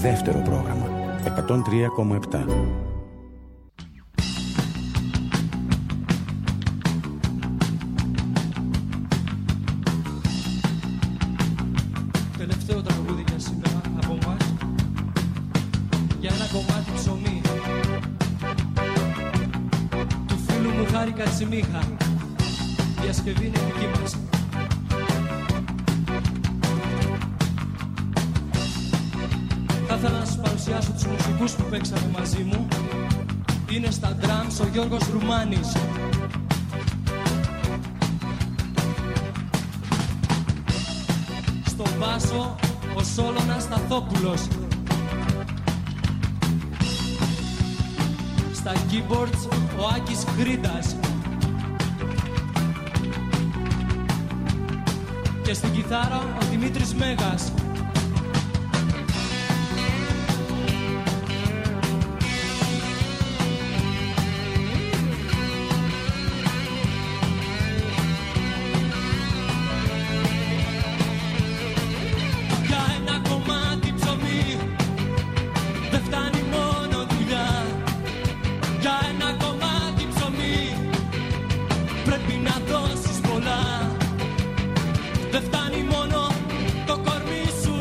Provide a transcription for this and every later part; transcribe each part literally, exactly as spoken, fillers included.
δεύτερο πρόγραμμα εκατόν τρία κόμμα επτά. Τελευταίο τραγούδι για σήμερα από μας, για ένα κομμάτι ψωμί του φίλου μου Χάρη Κατσιμίχα. Διασκευή είναι δική μας. Θα ήθελα να σας παρουσιάσω τους μουσικούς που παίξανε μαζί μου. Είναι στα drums ο Γιώργος Ρουμάνης. Στο μπάσο ο Σόλωνας Σταθόπουλος. Στα keyboards ο Άκης Γκρίντας. Και στην κιθάρα ο Δημήτρης Μέγας. Δεν φτάνει μόνο το κορμί σου.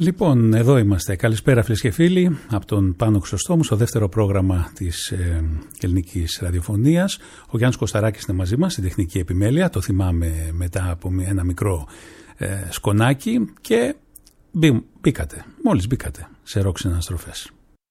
Λοιπόν, εδώ είμαστε. Καλησπέρα φίλες και φίλοι από τον Πάνο Χρυσοστόμου στο δεύτερο πρόγραμμα της ε, ελληνικής ραδιοφωνίας. Ο Γιάννης Κωσταράκης είναι μαζί μας στην τεχνική επιμέλεια. Το θυμάμαι μετά από ένα μικρό ε, σκονάκι και μπή, μπήκατε, μόλις μπήκατε σε ροκ συναναστροφές.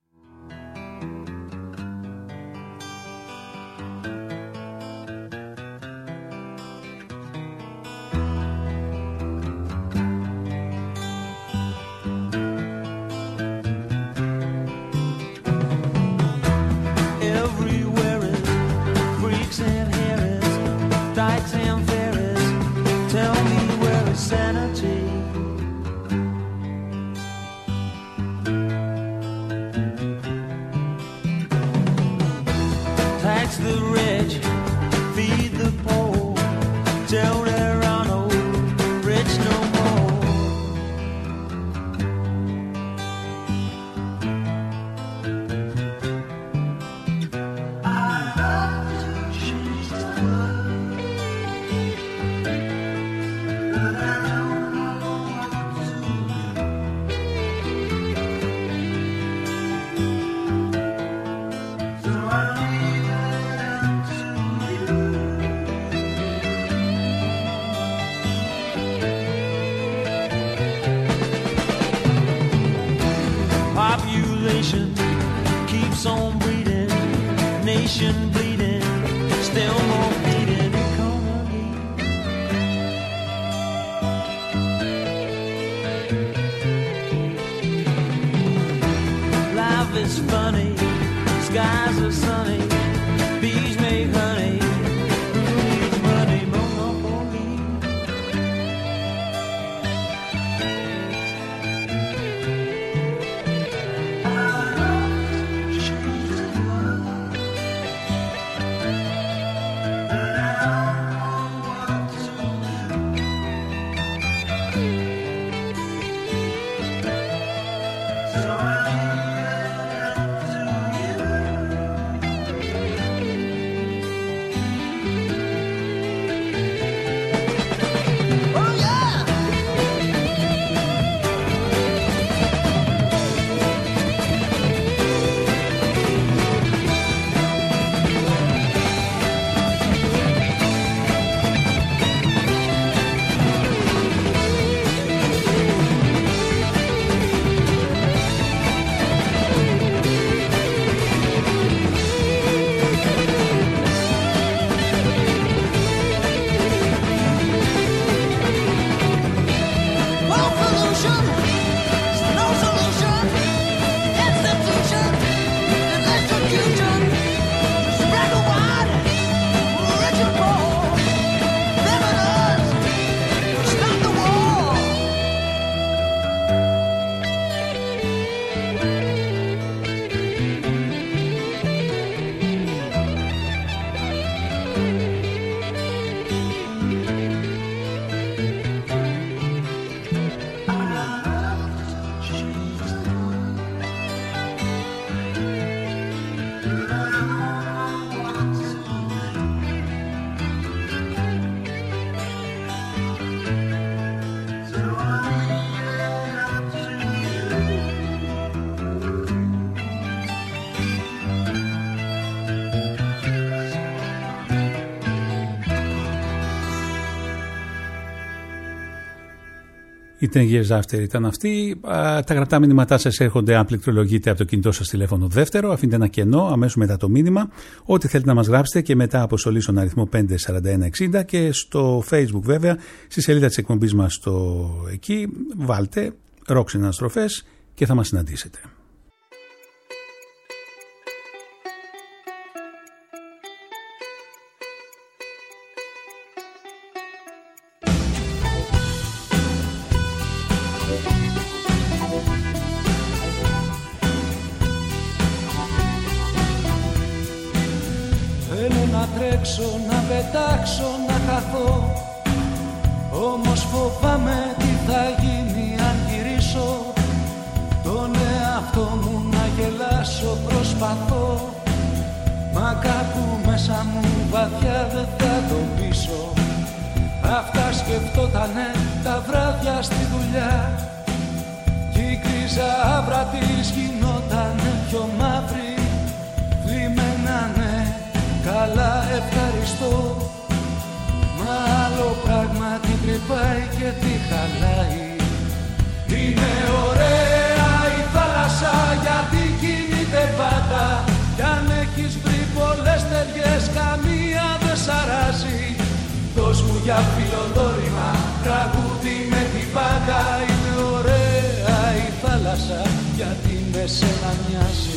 Η Ten Years After ήταν αυτή. Α, τα γραπτά μηνύματά σας έρχονται αν πληκτρολογείτε από το κινητό σας τηλέφωνο δεύτερο. Αφήνετε ένα κενό αμέσως μετά το μήνυμα. Ό,τι θέλετε να μας γράψετε και μετά αποστολή στον αριθμό πέντε τέσσερα ένα εξήντα και στο Facebook βέβαια, στη σελίδα της εκπομπής μας στο εκεί, βάλτε ροκ συναναστροφές και θα μας συναντήσετε. Να πετάξω, να χαθώ, όμως φοβάμαι τι θα γίνει αν γυρίσω. Τον εαυτό μου να γελάσω προσπαθώ, μα κάπου μέσα μου βαθιά δεν θα το πείσω. Αυτά σκεφτότανε τα βράδια στη δουλειά κι ζάβρα της γινότανε πιο μαύρη. Θλιμμένανε, καλά ευχαριστώ. Μα άλλο πράγμα την τρυπάει και τη χαλάει. Είναι ωραία η θάλασσα γιατί κινείται πάντα. Κι αν έχεις βρει πολλές ταιριές καμία δεν σ' αράζει. Δώσ' μου για φιλοδόρημα τραγούδι με την πάντα. Είναι ωραία η θάλασσα γιατί με σένα μοιάζει.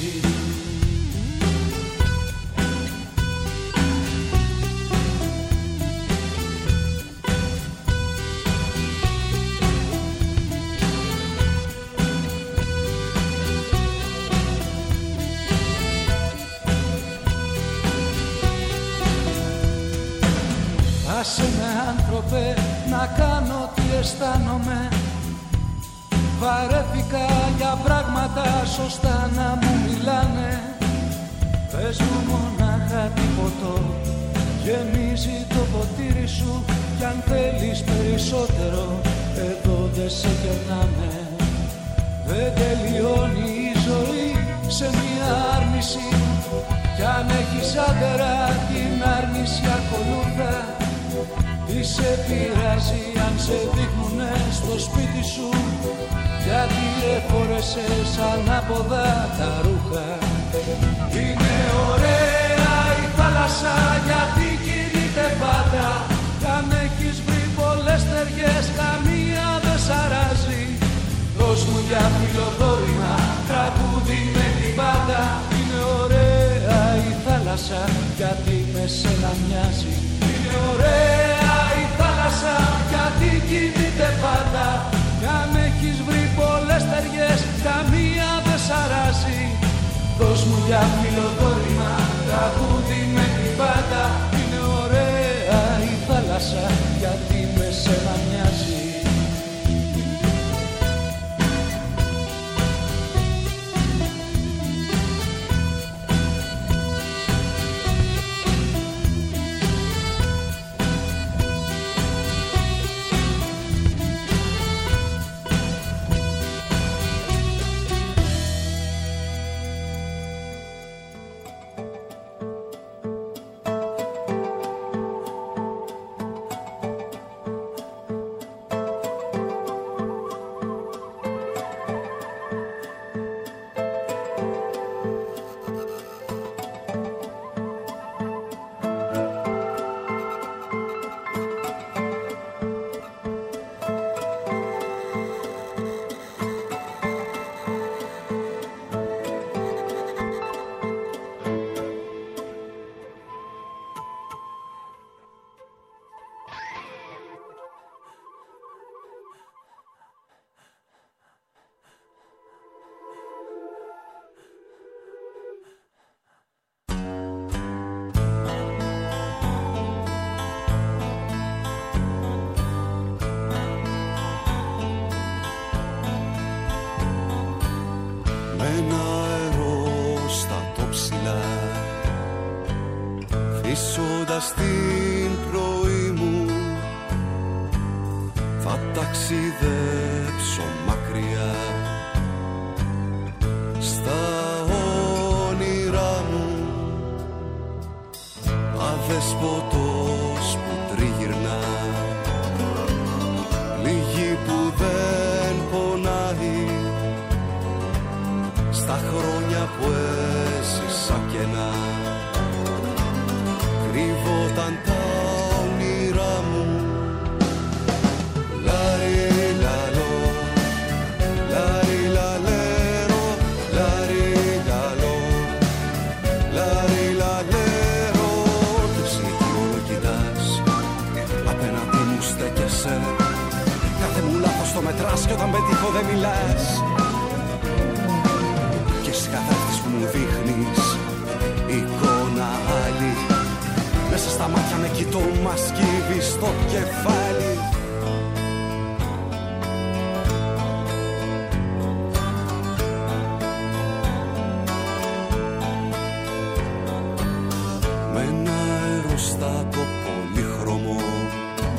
Άσε με άνθρωπε να κάνω τι αισθάνομαι. Βαρέθηκα για πράγματα σωστά να μου μιλάνε. Πες μου μονάχα τίποτο, γεμίζει το ποτήρι σου. Κι αν θέλεις περισσότερο, εδώ δεν σε κερνάμε. Δεν τελειώνει η ζωή σε μια άρνηση. Κι αν έχεις άντερα την άρνηση ακολούθα. Τι σε πειράζει αν σε δείχνουνε στο σπίτι σου. Γιατί εφόρεσες ανάποδα τα ρούχα. Είναι ωραία η θάλασσα γιατί κινείται πάντα. Κι αν έχεις βρει πολλές ταιριές καμία δεν σ' αράζει. Δώσ' μου για φιλοδόρημα τραγούδι με την πάντα. Είναι ωραία η θάλασσα γιατί με σένα μοιάζει. Είναι ωραία η θάλασσα γιατί κινείται πάντα. Κι αν έχεις βρει πολλές ταιριές καμία δεν σ' αράζει. Δώσ' μου για φιλοδόρημα τραγούδι με την πάντα. Είναι ωραία η θάλασσα γιατί με σένα μοιάζει. Στην πρωί μου θα ταξιδέψω μακριά στα όνειρά μου. Αδεσποτός που τριγυρνά, πληγή που δεν πονάει, στα χρόνια που έζησα κενά. Κρύβονταν τα όνειρά μου. Λάρι λαλό, λάρι λαλέρο, λάρι λαλό, λάρι λαλέρο. Και ψυχιόλο κοιτάς, απέναντι μου στέκεσαι. Κάθε μου λάθος το μετράς κι όταν πετύχω δεν μιλάς. Και εσύ καθάφτης που μου δείχνεις εικόνα άλλη. Μέσα στα μάτια με κοιτώ, μας κύβει στο κεφάλι. Με ένα αεροστάτο πολύχρωμο,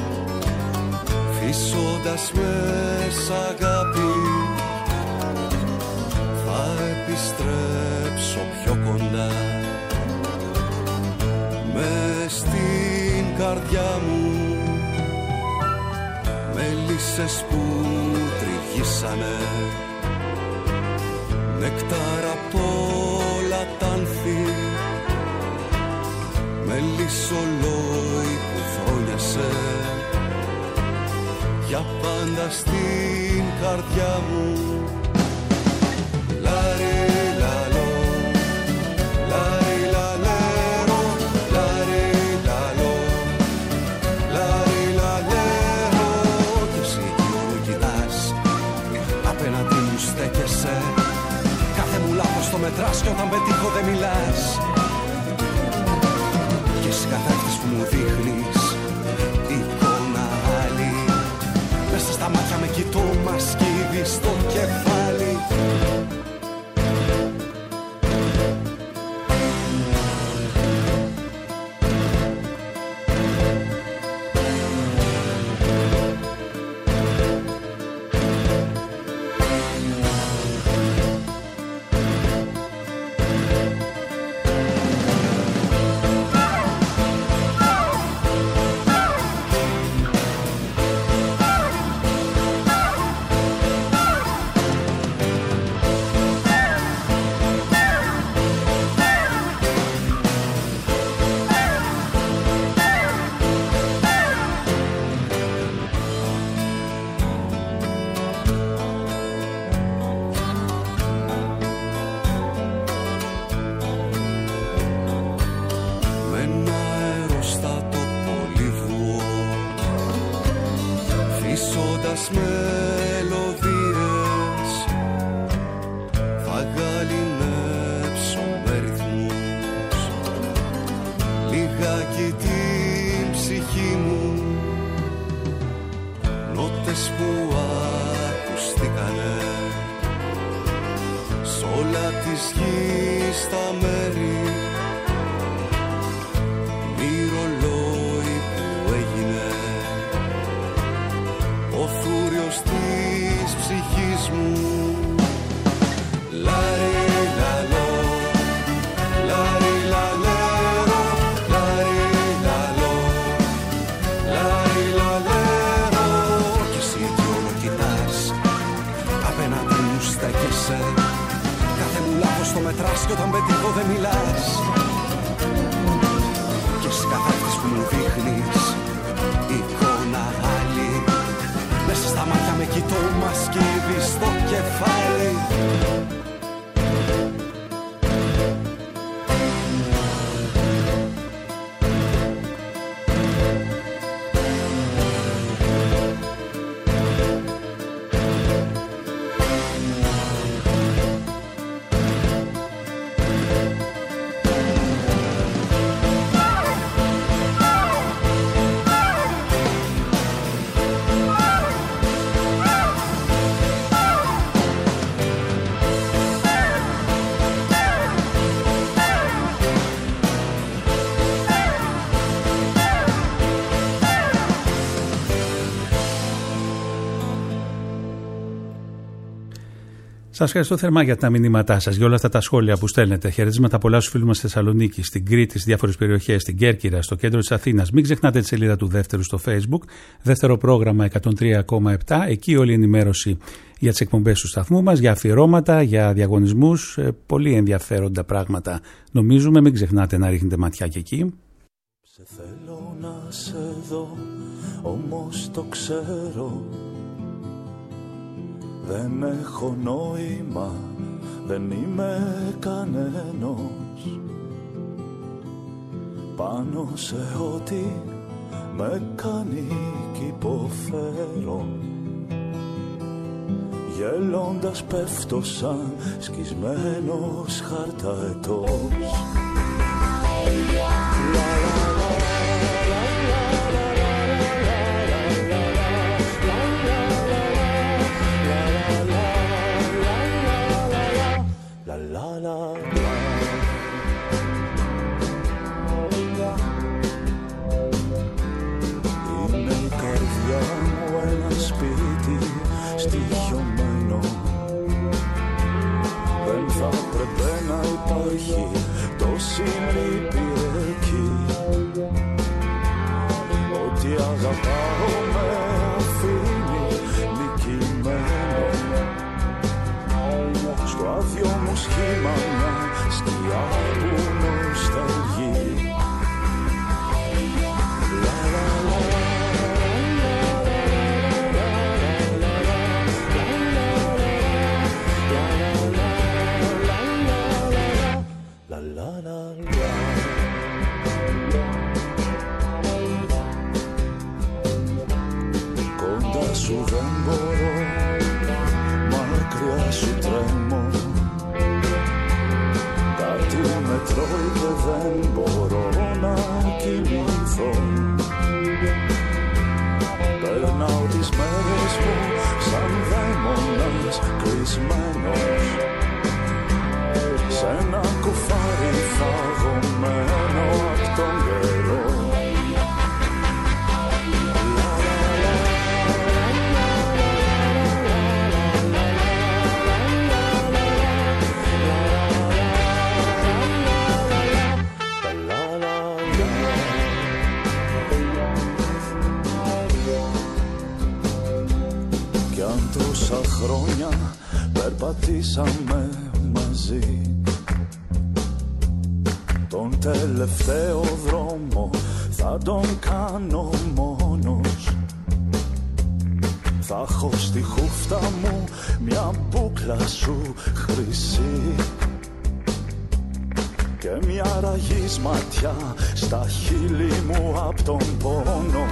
φύσοντας με σ' αγάπη, στρέψω πιο κοντά. Μες στην καρδιά μου μέλισσες που τριγύσανε, νεκτάρα απ' όλα τ' άνθη, μελισσολόι που φρόνιασε για πάντα στην καρδιά μου. Λάρι λαλό, λάρι λαλέρο, λάρι λαλό, λάρι λαλέρο. Κι εσύ κι όλο κοιτάς, απέναντι μου στέκεσαι, κάθε μου λάθος το μετράς κι όταν πετύχω δεν μιλάς. Κι εσύ καθάριστης που μου δείχνεις εικόνα άλλη, μέσα στα μάτια με κοιτώ, μα σκύβεις στο κεφάλι. Σας ευχαριστώ θερμά για τα μηνύματά σας, για όλα αυτά τα σχόλια που στέλνετε. Χαιρετίσματα πολλά στους φίλους μας στη Θεσσαλονίκη, στην Κρήτη, στις διάφορες περιοχές, στην Κέρκυρα, στο κέντρο της Αθήνας. Μην ξεχνάτε τη σελίδα του Δεύτερου στο Facebook, δεύτερο πρόγραμμα εκατόν τρία κόμμα επτά. Εκεί όλη η ενημέρωση για τις εκπομπές του σταθμού μας, για αφιερώματα, για διαγωνισμούς, πολύ ενδιαφέροντα πράγματα. Νομίζουμε, μην ξεχνάτε να ρίχνετε ματιά και εκεί. Σε θέλω να σε δω, όμως το ξέρω. Δεν έχω νόημα, δεν είμαι κανένας πάνω σε ό,τι με κάνει κι υποφέρω. Γελώντας πέφτω σαν σκισμένος χαρταετός. Είναι η καρδιά μου ένα σπίτι στοιχειωμένο. Δεν θα υπάρχει τόση λύπη εκεί. Ό,τι αγαπάω με αφήνει νικημένο. Στο άδειο μου σχήμα μια σκιά που νοσταλγεί. Κοντά σου δεν μπορώ, μακριά σου τρέμω. Κάτι με τρώει και δεν μπορώ να κοιμηθώ. Περνάω τις μέρες μου σαν δαίμονας κλεισμένος σ' ένα κουφάρι φαγωμένο απ' τον καιρό. Κι αν τόσα χρόνια περπατήσαμε μαζί, τον τελευταίο δρόμο θα τον κάνω μόνος. Θα έχω στη χούφτα μου μια μπούκλα σου χρυσή και μια ραγής ματιά στα χείλη μου απ' τον πόνο.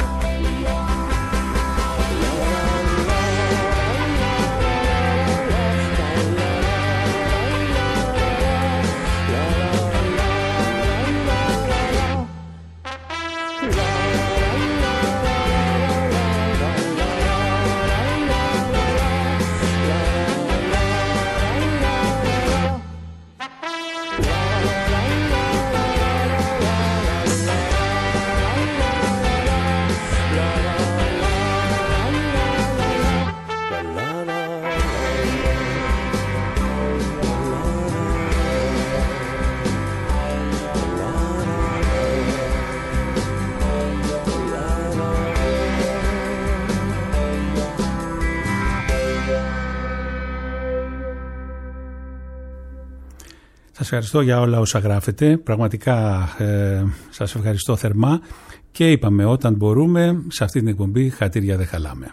Σας ευχαριστώ για όλα όσα γράφετε. Πραγματικά ε, σας ευχαριστώ θερμά και είπαμε όταν μπορούμε σε αυτή την εκπομπή χατήρια δεν χαλάμε.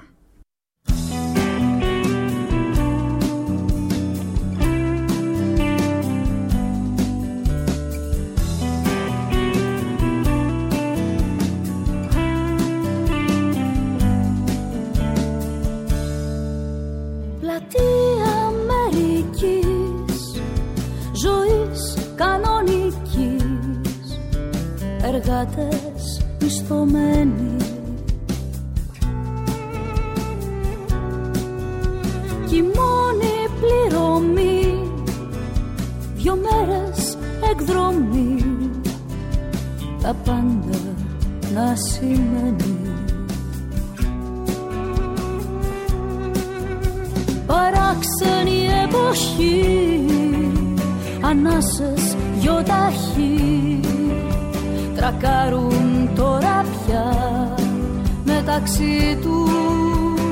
Εργάτες μισθωμένοι κι η μόνη πληρωμή δυο μέρες εκδρομή, τα πάντα να σημαίνει. Παράξενη εποχή, ανάσες γιοταχή τρακάρουν τώρα πια μεταξύ τους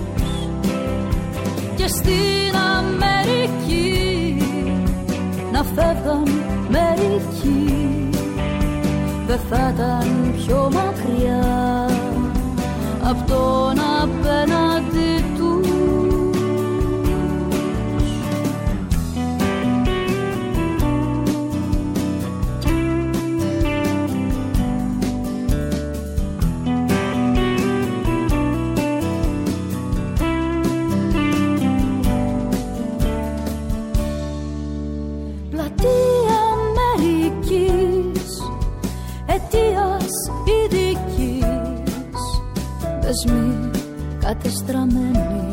και στην Αμερική να φεύγαν μερικοί δεν θα ήταν πιο μακριά απ' τον απέναντι τους. Δεσμοί κατεστραμμένοι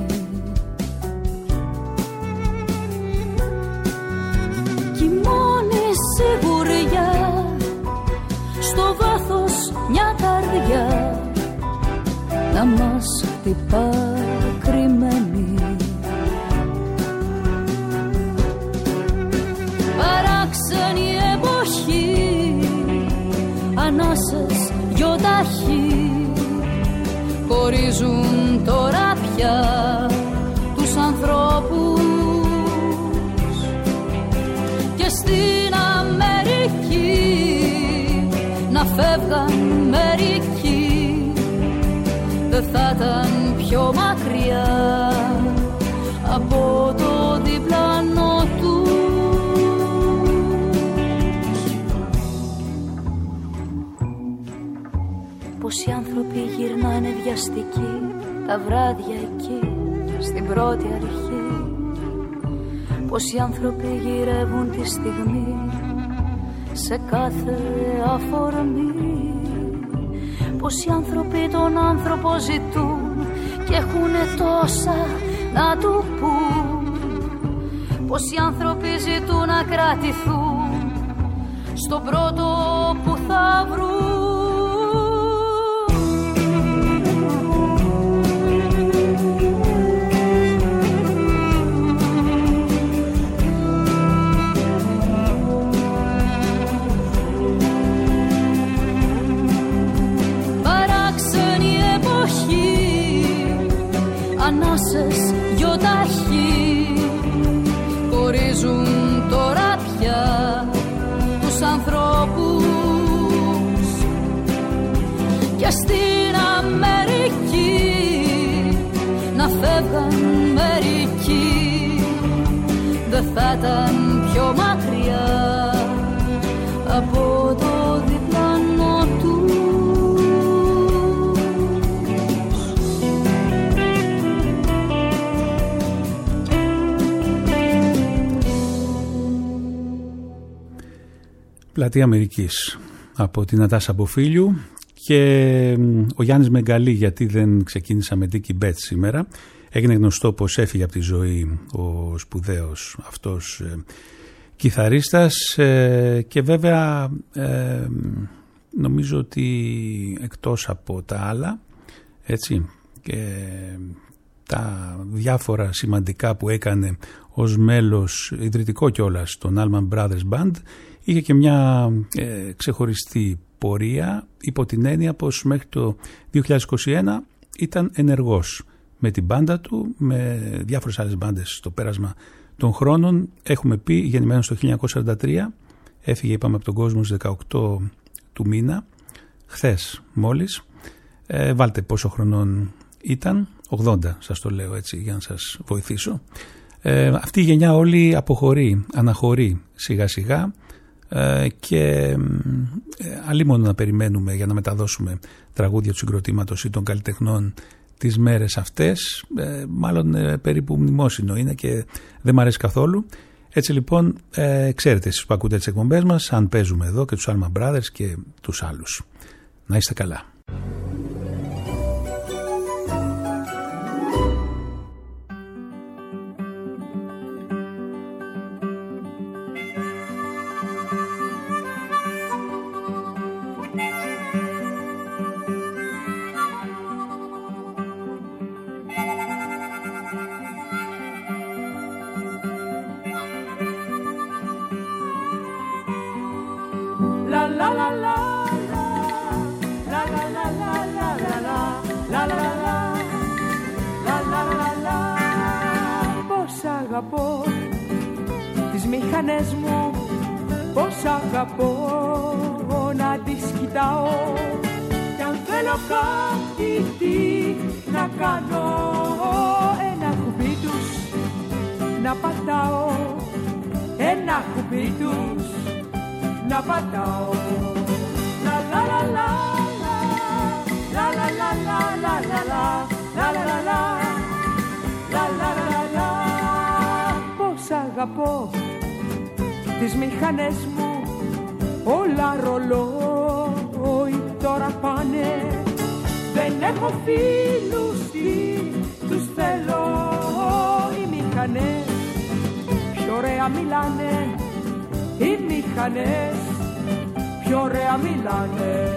κι η μόνη σιγουριά στο βάθος μια καρδιά να μας χτυπά κρυμμένη. Παράξενη ανάσες γιοταχή χωρίζουν τώρα πια τους ανθρώπους και στην Αμερική να φεύγαν μερικοί δεν θα ήταν πιο μακριά από το διπλανό τους. Πόσοι άνθρωποι γυρνάνε βιαστικοί τα βράδια εκεί στην πρώτη αρχή. Πόσοι άνθρωποι γυρεύουν τη στιγμή σε κάθε αφορμή. Πόσοι άνθρωποι τον άνθρωπο ζητούν και έχουνε τόσα να του πούν. Πόσοι άνθρωποι ζητούν να κρατηθούν στον πρώτο που θα βρουν. Ανάσες γιοταχή χωρίζουν τώρα πια τους ανθρώπους και στην Αμερική να φεύγαν μερικοί δεν θα ήταν πιο μακριά από το διπλανό του. Πλατεία Αμερικής από την Νατάσα Μποφίλιου και ο Γιάννης Μεγκαλή, γιατί δεν ξεκίνησα με Dickie Betts σήμερα. Έγινε γνωστό πως έφυγε από τη ζωή ο σπουδαίος αυτός ε, κιθαρίστας ε, και βέβαια ε, νομίζω ότι εκτός από τα άλλα, έτσι, και τα διάφορα σημαντικά που έκανε ως μέλος ιδρυτικό κιόλας των Allman Brothers Band, είχε και μια ε, ξεχωριστή πορεία υπό την έννοια πως μέχρι το δύο χιλιάδες είκοσι ένα ήταν ενεργός με την μπάντα του, με διάφορες άλλες μπάντες στο πέρασμα των χρόνων. Έχουμε πει, γεννημένος το χίλια εννιακόσια σαράντα τρία, έφυγε είπαμε από τον κόσμο στις δεκαοκτώ του μήνα, χθες μόλις. Ε, βάλτε πόσο χρονών ήταν, ογδόντα σας το λέω έτσι για να σας βοηθήσω. Ε, αυτή η γενιά όλη αποχωρεί, αναχωρεί σιγά σιγά. Uh, και ε, αλλήμον να περιμένουμε για να μεταδώσουμε τραγούδια του συγκροτήματος ή των καλλιτεχνών τις μέρες αυτές, ε, μάλλον ε, περίπου μνημόσυνο είναι και δεν μ' αρέσει καθόλου. Έτσι λοιπόν ε, ξέρετε εσείς που ακούτε τις εκπομπές μας αν παίζουμε εδώ και τους Allman Brothers και τους άλλους. Να είστε καλά. Αγαπώ τις μηχανές μου, πως αγαπώ να τις κοιτάω κι αν θέλω κάτι τι να κάνω, ένα κουμπί τους να πατάω, ένα κουμπί τους να πατάω. La la la la la la la la la la la la la la la la la la. Πώς αγαπώ τις μηχανές μου, όλα ρολόι τώρα πάνε. Δεν έχω φίλους, τι τους θέλω, οι μηχανές πιο ωραία μιλάνε, οι μηχανές πιο ωραία μιλάνε.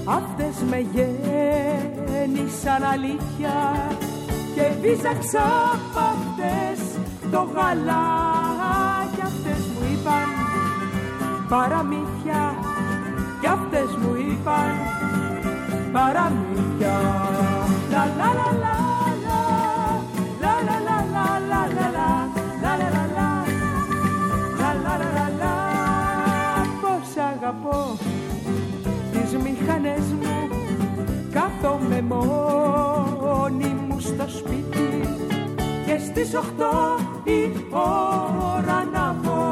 αυτές με γέννησαν αλήθεια και βίζαξα απ' αυτές το γαλά κι αυτές μου είπαν παραμύθια κι αυτές μου είπαν παραμύθια. Λα λα λα λα λα λα λα λα λα λα λα λα λα λα λα λα. Πώς αγαπώ τις μηχανές μου, κάθομαι μόνη μου στο σπίτι και στις οχτώ η ώρα να πω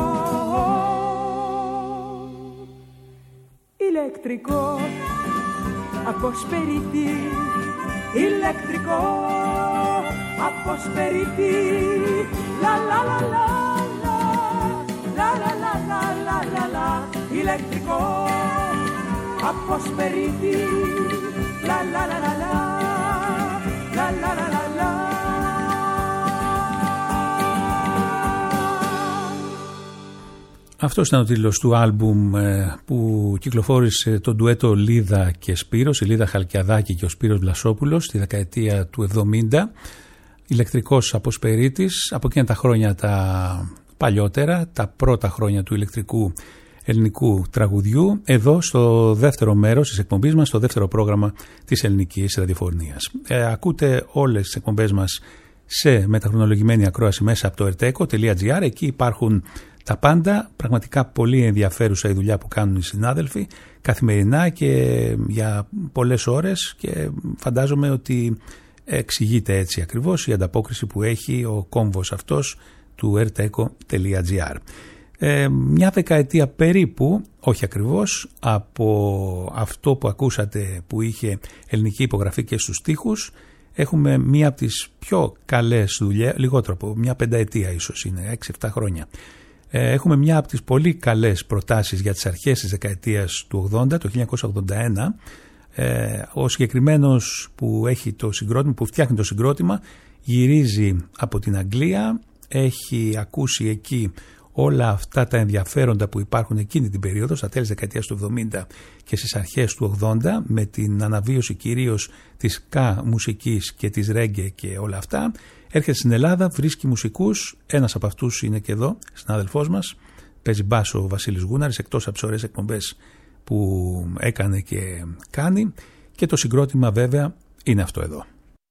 ηλεκτρικό αποσπερίτη, ηλεκτρικό αποσπερίτη. Λα λα λα λα λα λα λα λα λα λα λα. Ηλεκτρικό αποσπερίτη. Λα λα λα λα λα λα λα λα λα. Αυτός ήταν ο τίτλος του άλμπουμ που κυκλοφόρησε το ντουέτο Λίδα και Σπύρος, η Λίδα Χαλκιαδάκη και ο Σπύρος Βλασόπουλος στη δεκαετία του εβδομήντα. Ηλεκτρικός αποσπερίτης, από εκείνα τα χρόνια τα παλιότερα, τα πρώτα χρόνια του ηλεκτρικού ελληνικού τραγουδιού, εδώ στο δεύτερο μέρος της εκπομπής μας, στο δεύτερο πρόγραμμα της ελληνικής ραδιοφωνίας. Ε, ακούτε όλες τις εκπομπές μας σε μεταχρονολογημένη ακρόαση μέσα από το ερτέκο τελεία τζι άρ. Εκεί υπάρχουν τα πάντα, πραγματικά πολύ ενδιαφέρουσα η δουλειά που κάνουν οι συνάδελφοι καθημερινά και για πολλές ώρες, και φαντάζομαι ότι εξηγείται έτσι ακριβώς η ανταπόκριση που έχει ο κόμβος αυτός του ερτέκο τελεία τζι άρ. Ε, μια δεκαετία περίπου, όχι ακριβώς, από αυτό που ακούσατε που είχε ελληνική υπογραφή και στους στίχους, έχουμε μία από τις πιο καλές δουλειές, λιγότερο από μια πενταετία ίσως είναι, έξι εφτά χρόνια. Έχουμε μια από τις πολύ καλές προτάσεις για τις αρχές της δεκαετίας του ογδόντα, το χίλια εννιακόσια ογδόντα ένα. Ε, ο συγκεκριμένος που, έχει το συγκρότημα, που φτιάχνει το συγκρότημα γυρίζει από την Αγγλία, έχει ακούσει εκεί όλα αυτά τα ενδιαφέροντα που υπάρχουν εκείνη την περίοδο, στα τέλη της δεκαετίας του εβδομήντα και στις αρχές του ογδόντα, με την αναβίωση κυρίως της κα μουσικής και της ρέγγε και όλα αυτά. Έρχεται στην Ελλάδα, βρίσκει μουσικούς, ένας από αυτούς είναι και εδώ, συνάδελφός μας, παίζει μπάσο ο Βασίλης Γούναρης, εκτός από τις ωραίες εκπομπές που έκανε και κάνει, και το συγκρότημα βέβαια είναι αυτό εδώ.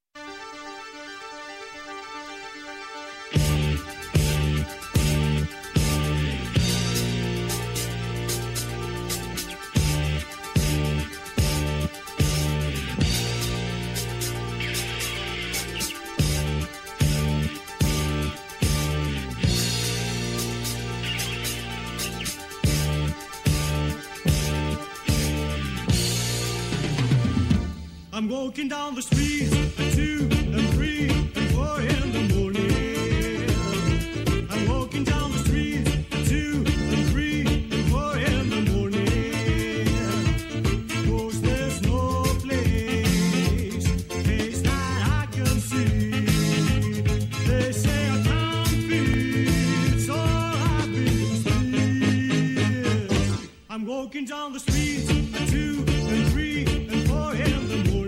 I'm walking down the street at two and three and four in the morning. I'm walking down the street at two and three and four in the morning. 'Cause there's no place, place that I can see. They say I can't feel, so I've been still. I'm walking down the street at two and three and four in the morning.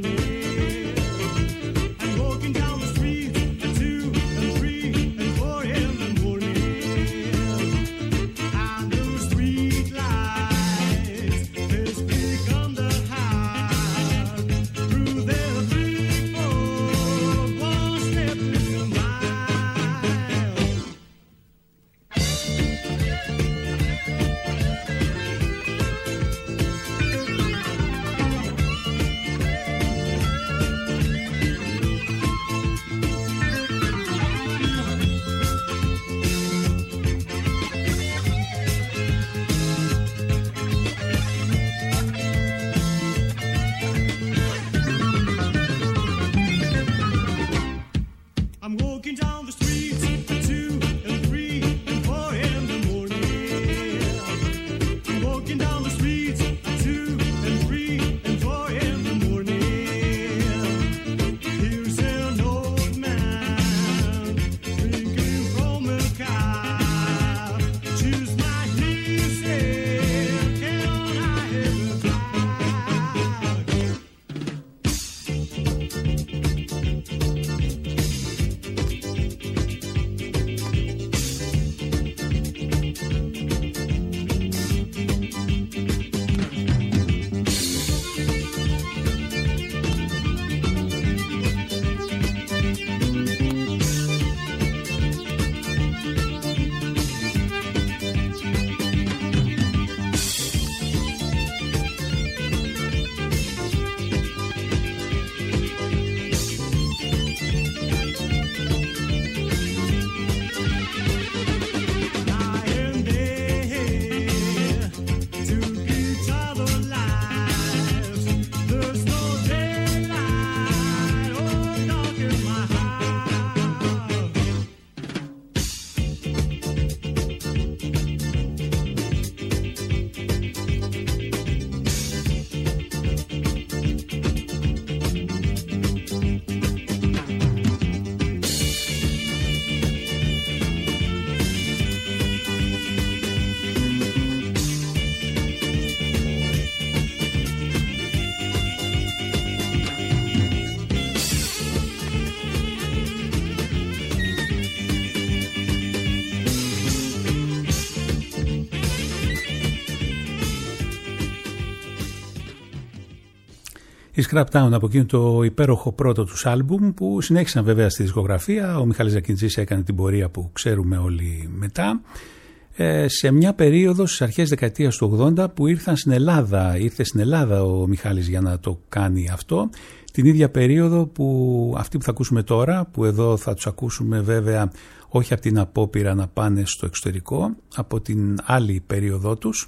Η Scrap Town, από εκείνο το υπέροχο πρώτο τους άλμπουμ, που συνέχισαν βέβαια στη δισκογραφία. Ο Μιχάλης Ζακιντζής έκανε την πορεία που ξέρουμε όλοι μετά, ε, σε μια περίοδο στις αρχές δεκαετίας του ογδόντα που ήρθαν στην Ελλάδα. Ήρθε στην Ελλάδα ο Μιχάλης για να το κάνει αυτό, την ίδια περίοδο που αυτοί που θα ακούσουμε τώρα, που εδώ θα τους ακούσουμε βέβαια όχι από την απόπειρα να πάνε στο εξωτερικό, από την άλλη περίοδό τους,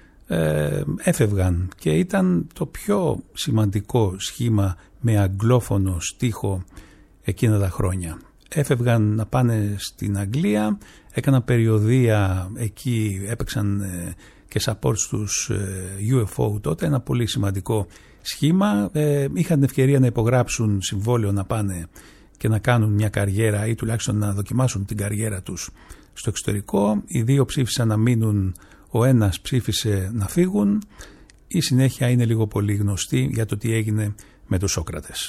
ε, έφευγαν, και ήταν το πιο σημαντικό σχήμα με αγγλόφωνο στίχο εκείνα τα χρόνια. Έφευγαν να πάνε στην Αγγλία, έκαναν περιοδεία εκεί, έπαιξαν ε, και support στους ε, γιου εφ ο τότε, ένα πολύ σημαντικό σχήμα. Ε, είχαν την ευκαιρία να υπογράψουν συμβόλαιο να πάνε και να κάνουν μια καριέρα, ή τουλάχιστον να δοκιμάσουν την καριέρα τους στο εξωτερικό. Οι δύο ψήφισαν να μείνουν, ο ένας ψήφισε να φύγουν. Η συνέχεια είναι λίγο πολύ γνωστή για το τι έγινε με τους Σόκρατες.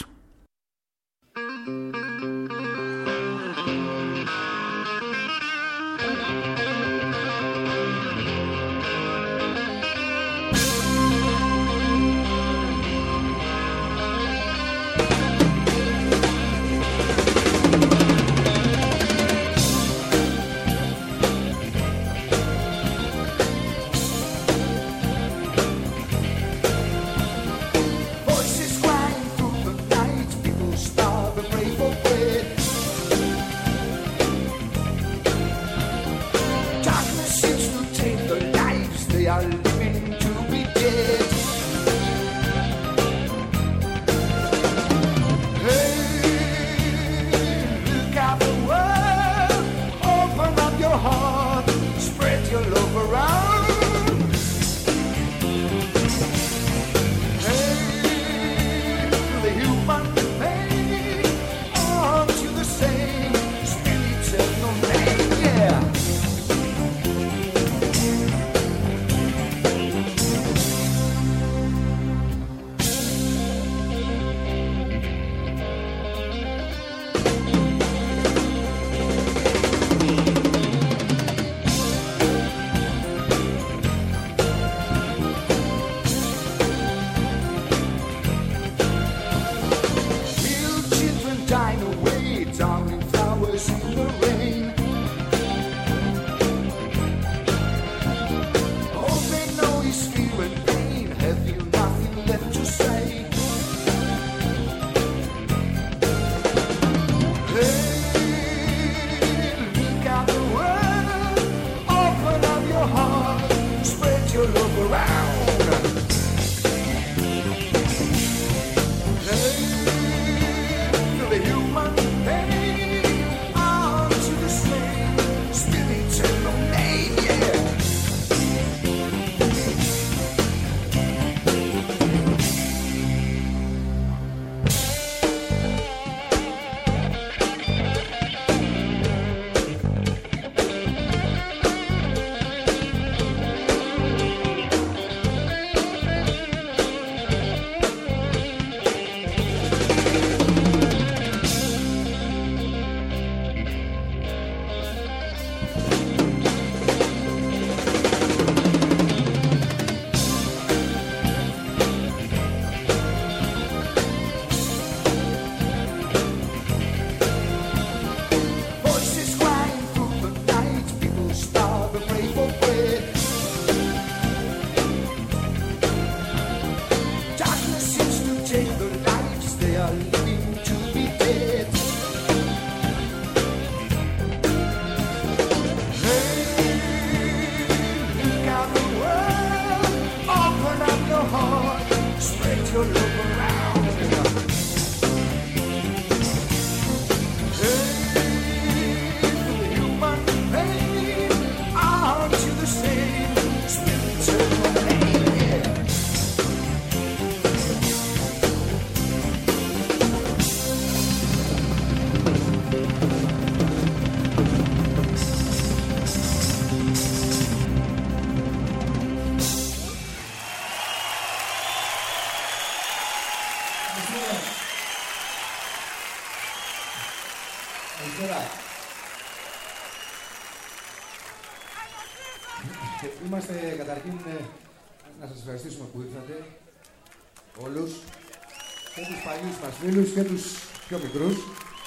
Είμαστε καταρχήν να σας ευχαριστήσουμε που ήρθατε όλους. Και τους παλιούς μας φίλους και τους πιο μικρούς.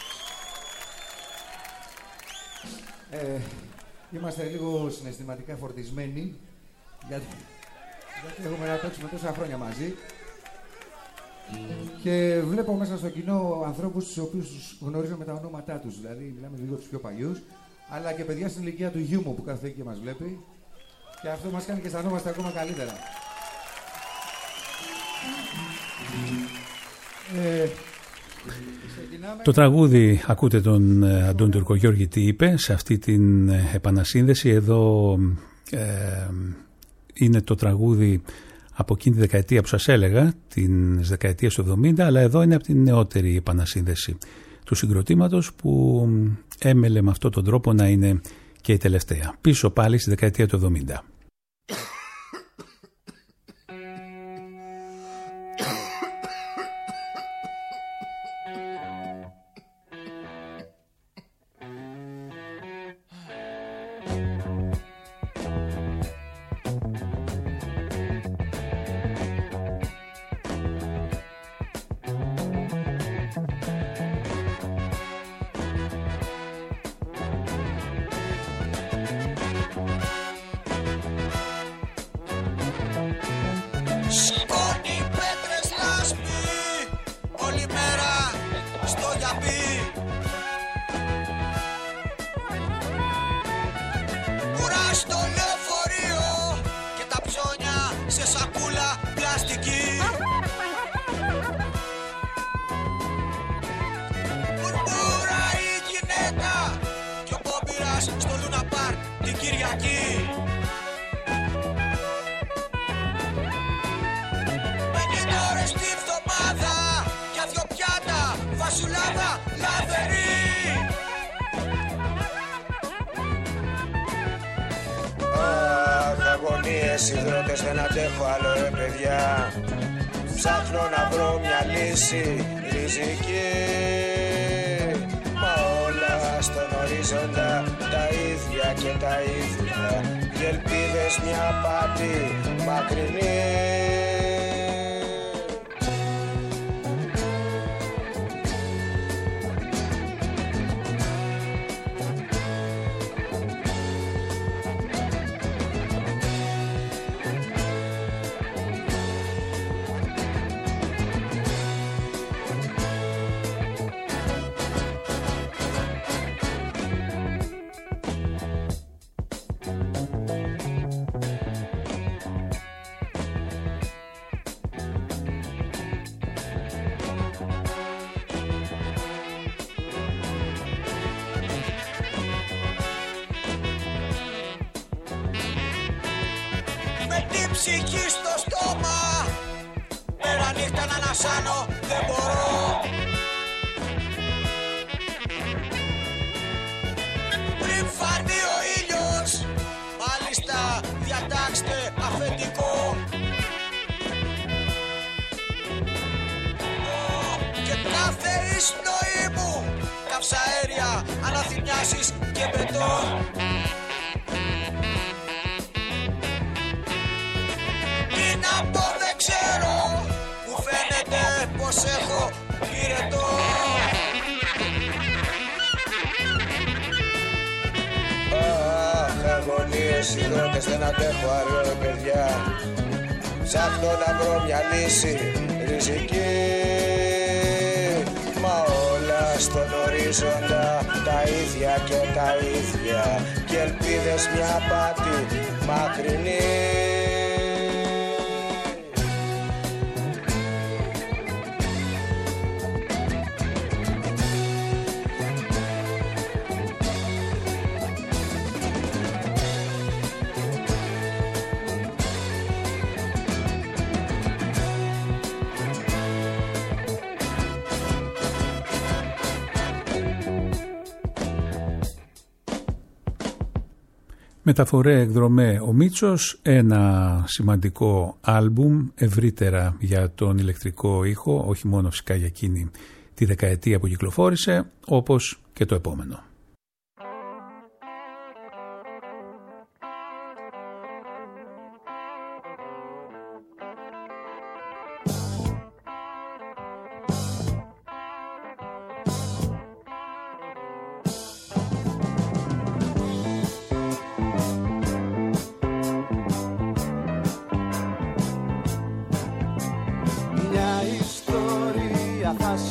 Ε, είμαστε λίγο συναισθηματικά φορτισμένοι, γιατί, γιατί έχουμε να παίξουμε τόσα χρόνια μαζί. Και βλέπω μέσα στο κοινό ανθρώπους τους οποίους τους γνωρίζω με τα ονόματά τους. Δηλαδή, μιλάμε λίγο τους πιο παλιούς, αλλά και παιδιά στην ηλικία του γιού μου που κάθεται και μας βλέπει. Και αυτό μας κάνει και αισθανόμαστε ακόμα καλύτερα. Ε, Το τραγούδι, ακούτε τον Αντώνη Τουρκογιώργη τι είπε σε αυτή την επανασύνδεση. Εδώ ε, είναι το τραγούδι από εκείνη τη δεκαετία που σας έλεγα, την δεκαετία του εβδομήντα, αλλά εδώ είναι από την νεότερη επανασύνδεση του συγκροτήματος που έμελε με αυτόν τον τρόπο να είναι και η τελευταία. Πίσω πάλι στη δεκαετία του εβδομήντα. Υδρότες δεν αντέχω άλλο ρε παιδιά. Ψάχνω να βρω μια λύση ριζική. Μα όλα στον ορίζοντα τα ίδια και τα ίδια. Και ελπίδες μια πάτη μακρινή. Ψυχή στο στόμα, μέρα νύχτα να ανασάνω δεν μπορώ. Πριν φανεί ο ήλιος, μάλιστα διατάξτε αφεντικό. Και κάθε εισπνοή μου, καυσαέρια, αναθυμιάσεις και μπετόν. Από δεν ξέρω, μου φαίνεται πως έχω πυρετό. Αχ, αγωνίες, υδρότες δεν αντέχω άλλο ρε παιδιά. Ψάχνω να βρω μια λύση ριζική. Μα όλα στον ορίζοντα τα ίδια και τα ίδια. Και ελπίδες μια πάτη μακρινή. Μεταφορέ εκδρομέ ο Μίτσος, ένα σημαντικό άλμπουμ ευρύτερα για τον ηλεκτρικό ήχο, όχι μόνο φυσικά για εκείνη τη δεκαετία που κυκλοφόρησε, όπως και το επόμενο.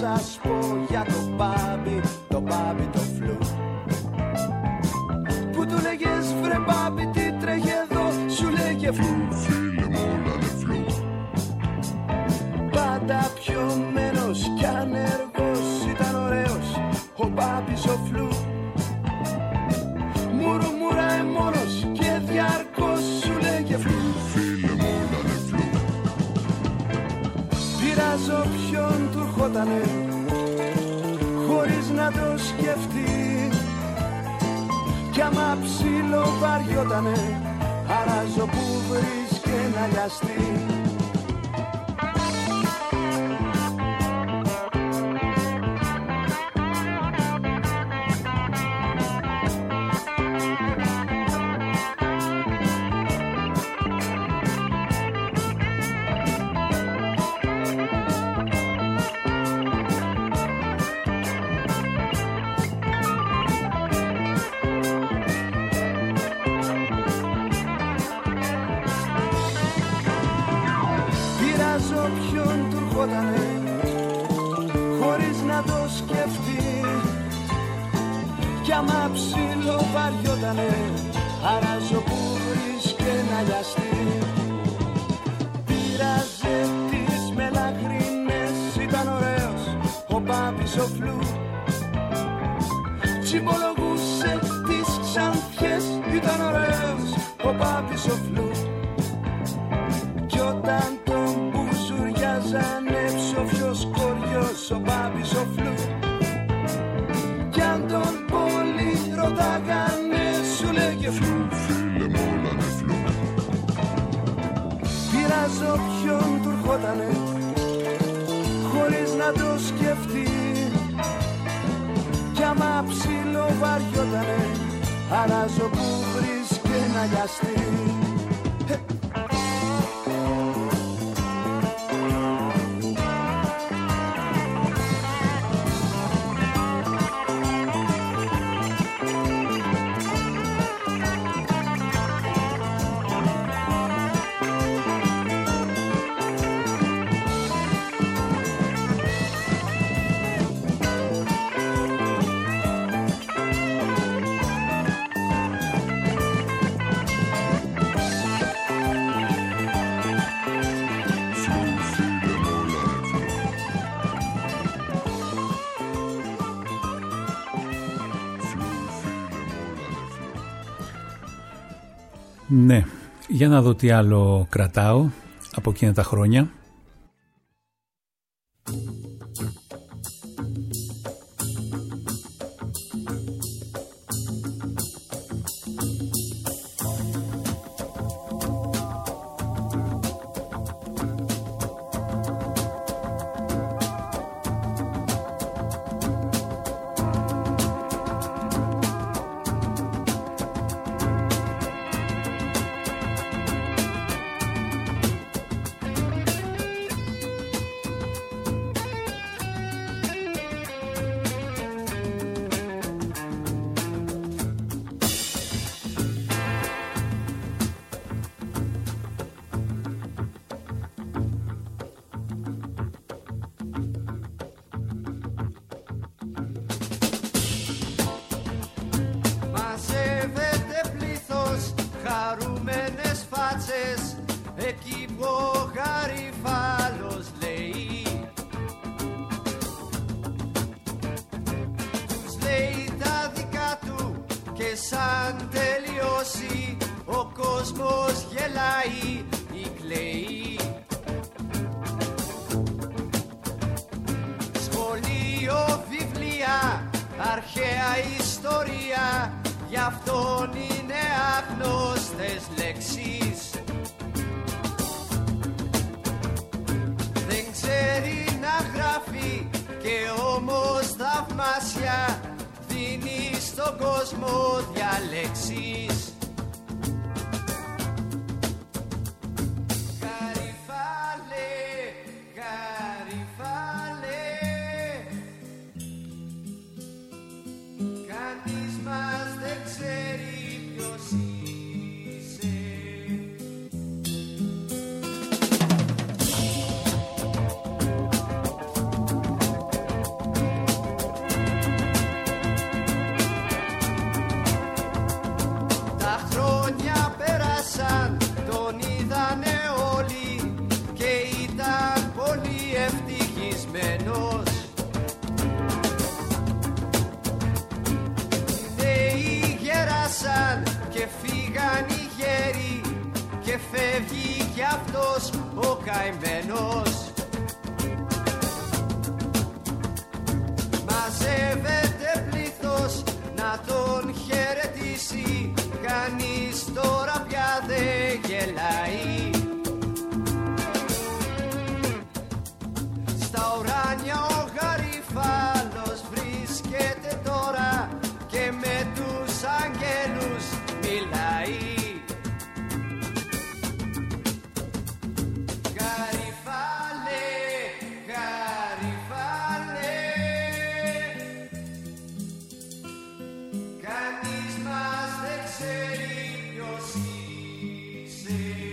σας πω για το μπάμπι, το μπάμπι το φλου. Που του λέγες βρε μπάμπι τι τρέχει εδώ, σου λέγε φλου. Φίλε μου όλα είναι φλου. Πάντα πιωμένος κι ανεργός ήταν ωραίος ο μπάμπης ο φλου. Μουρμουράει μόνος και διαρκώς σου λέγε φλου. Φίλε μου όλα είναι φλου. Πειράζω ποιον του ερχότανε χωρίς να το σκεφτεί. Κι άμα ψήλο βαριότανε αράζω που βρίσκε να λιαστεί. Χωρίς να το σκεφτεί. Κι άμα ψήλο βαριότανε αράζω που βρίσκε να λιαστεί. Πήραζε τις μελαχρίνες, ήταν ωραίος ο μπάμπης ο φλου. Τσιμπολογούσε τις ξανθιές, ήταν ωραίος ο μπάμπης ο φλου. Κι όταν τον μπουζουριάζανε ψοφιος κοριός ο μπάμπης ο φλου. Κι αν τον πολύ ρωτάγανε σου λέγε φλου. Φίλε μου όλα είναι φλου. Πειράζω ποιον του ερχότανε χωρίς να το σκεφτεί. Κι άμα ψήλο βαριότανε αράζω που βρίσκε να λιαστεί. Ναι, για να δω τι άλλο κρατάω από εκείνα τα χρόνια. εκεί που ο Γαριφάλος λέει. Τους λέει τα δικά του και σαν τελειώσει ο κόσμος γελάει ή κλαίει. Σχολείο, βιβλία, αρχαία ιστορία, γι' αυτόν είναι άγνωστες λέξεις. Δεν ξέρει να γράφει και όμως θαυμάσια δίνει στον κόσμο διαλέξεις. Γαριφάλε, Γαριφάλε, κανείς μας δεν ξέρει ποιος είσαι. φεύγει κι αυτός ο καημένος. Μαζεύεται πλήθος να τον χαιρετήσει, κανείς τώρα πια δεν γελάει. Στα ουράνια ο γαρίφαλος βρίσκεται τώρα και με τους αγγέλους μιλάει. Γαρίφαλε, γαρίφαλε, κανείς μας δεν ξέρει ποιος είσαι.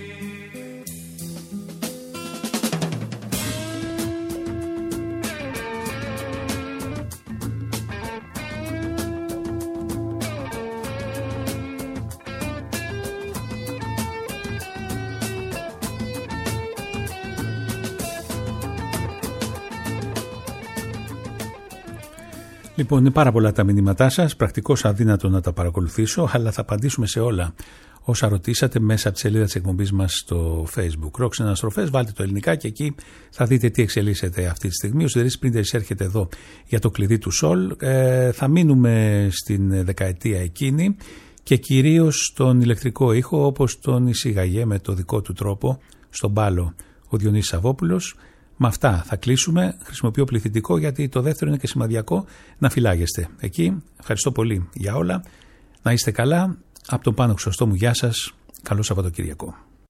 Λοιπόν, είναι πάρα πολλά τα μηνύματά σας, πρακτικώς αδύνατο να τα παρακολουθήσω, αλλά θα απαντήσουμε σε όλα όσα ρωτήσατε μέσα από τη σελίδα της εκπομπής μας στο Facebook. Rock Συναναστροφές, βάλτε το ελληνικά και εκεί θα δείτε τι εξελίσσεται αυτή τη στιγμή. Ο Σιδερής Πρίντερης έρχεται εδώ για το κλειδί του Σολ. Ε, θα μείνουμε στην δεκαετία εκείνη και κυρίως στον ηλεκτρικό ήχο, όπως τον εισήγαγε με το δικό του τρόπο στον μπάλο ο Διονύσης Σαββόπουλος. Με αυτά θα κλείσουμε. Χρησιμοποιώ πληθυντικό γιατί το δεύτερο είναι και σημαδιακό, να φυλάγεστε εκεί. Ευχαριστώ πολύ για όλα. Να είστε καλά. Από τον Πάνο Χρυσοστόμου, γεια σας. Καλό Σαββατοκύριακο.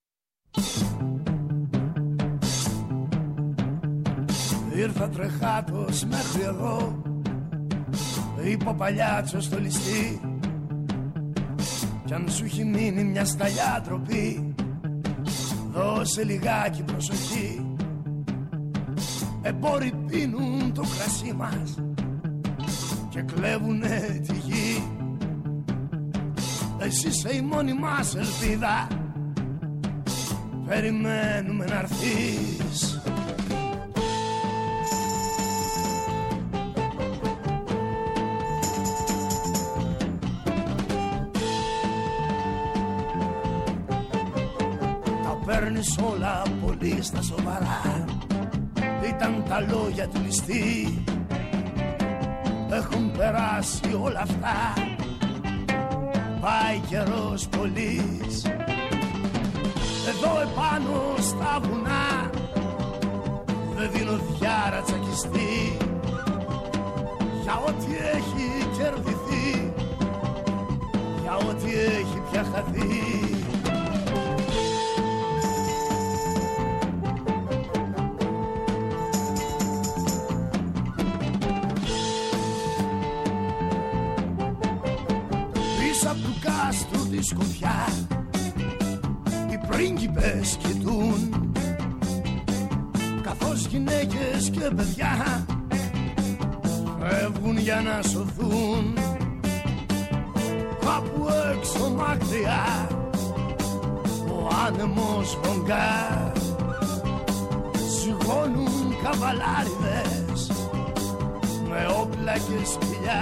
Ήρθα τρεχάτος μέχρι εδώ, είπε ο παλιάτσος στο ληστή, κι αν σου έχει μείνει μια σταλιά ντροπή, δώσε λιγάκι προσοχή. Εμπόροι πίνουν το κρασί μας και κλέβουνε τη γη. Εσύ είσαι η μόνη μας ελπίδα, περιμένουμε να έρθεις. Τα παίρνεις όλα πολύ στα σοβαρά, ήταν τα λόγια του ληστή. Έχουν περάσει όλα αυτά, πάει καιρός πολύς. Εδώ επάνω στα βουνά δεν δίνω διάρα τσακιστή για ό,τι έχει κερδιθεί, για ό,τι έχει πια χαθεί. Στη σκοπιά οι πρίγκιπες κοιτούν, καθώς γυναίκες και παιδιά φεύγουν για να σωθούν. Κάπου έξω μακριά ο άνεμος βογκά, σιγώνουν καβαλάριδες με όπλα και σκυλιά.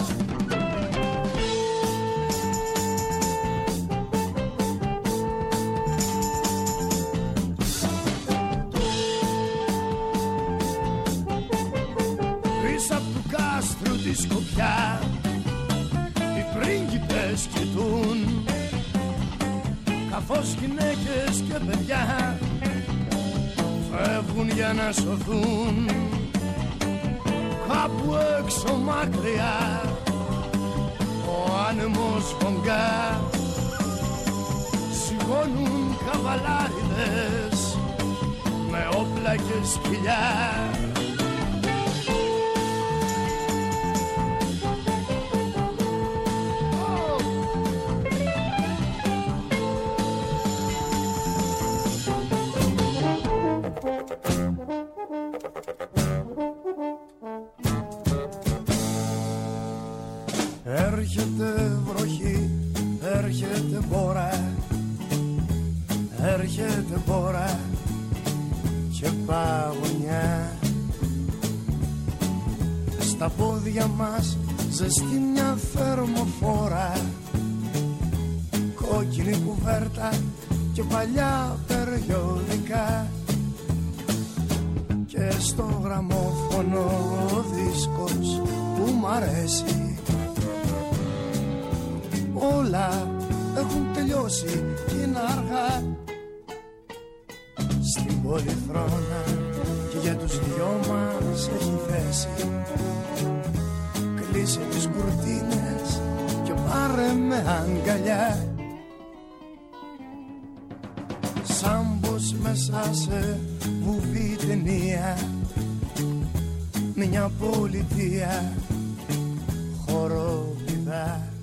Σκοπιά οι πρίγκιπες κοιτούν, καθώς γυναίκες και παιδιά φεύγουν για να σωθούν. Κάπου έξω μακριά ο άνεμος βογκά, σιγώνουν καβαλάριδες με όπλα και σκυλιά. Έρχεται βροχή, έρχεται μπόρα, έρχεται μπόρα και παγωνιά. Στα πόδια μας ζεστή μια θερμοφόρα, κόκκινη κουβέρτα και παλιά περιοδικά και στο γραμμόφωνο ο δίσκος που μ' αρέσει. Όλα έχουν τελειώσει και είναι αργά στην πολυθρόνα και για τους δυο μας έχει θέση. Κλείσε τις κουρτίνες και πάρε με αγκαλιά, σαν πως μέσα σε βουβή ταινία μια πολιτεία χοροπηδά.